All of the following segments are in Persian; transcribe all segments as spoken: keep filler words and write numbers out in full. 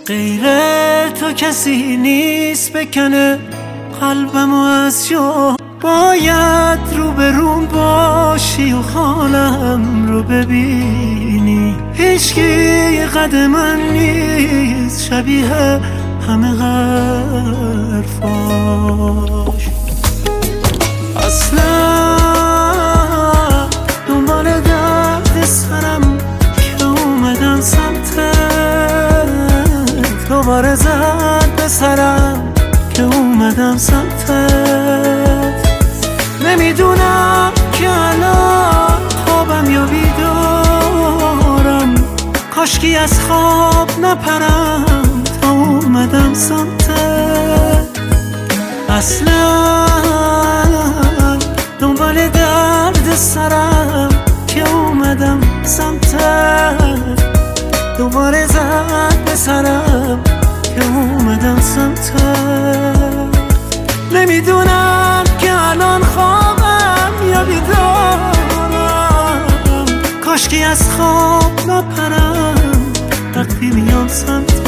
غیر تو کسی نیست بکنه قلبمو از جا. باید رو به روم باشی و حالم رو ببینی. هیچکی قد من نیست شبیه همه حرفاش. اصلا دنبال درد سرم که اومدم سمتت. دوباره زد به سرم که اومدم سمتت. نمیدونم که الان خوابم یا بیدارم. کاشکی از خواب نپرم تا اومدم سمتت. اصلا دنبال درد سرم که اومدم سمتت. دوباره زد به سرم که اومدم سمتت. نمیدونم که الان خوابم یا بیدارم. کاشکی از خواب نپرم وقتی میام سمتت.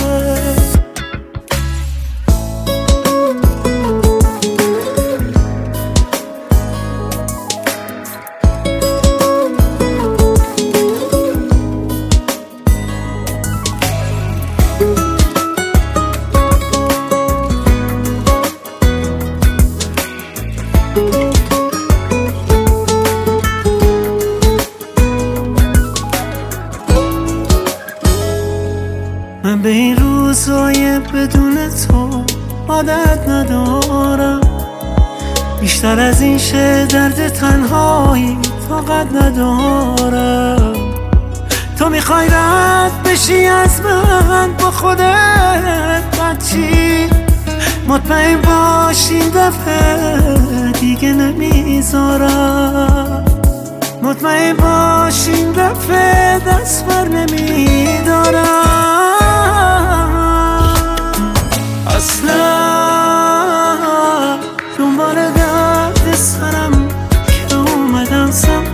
من به این روزای بدون تو عادت ندارم. بیشتر از این شه درد تنهایی طاقت ندارم. تو میخوای رد بشی از من با خودت بچی. مطمئن باش این دفعه دیگه نمیذارم. مطمئن باش این دفعه دست بر نمیدارم. اصلا دنبال درد سرم که اومدم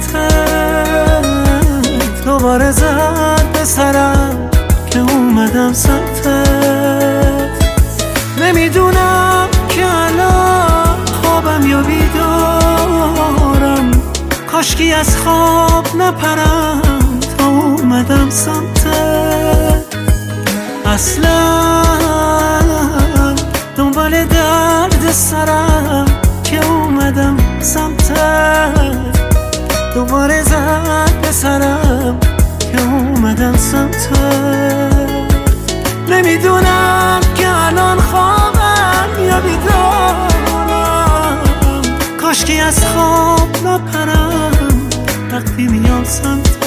سمتت. دوباره زد به سرم که اومدم سمتت. نمیدونم که الان خوابم یا بیدارم. کاشکی از خواب نپرم تا اومدم سمتت. اصلا دنبال درد سرم که اومدم سمتت. دوباره زد به سرم که اومدم سمتت. نمیدونم که الان خوابم یا بیدارم. کاشکی از خواب نپرم وقتی میام سمتت.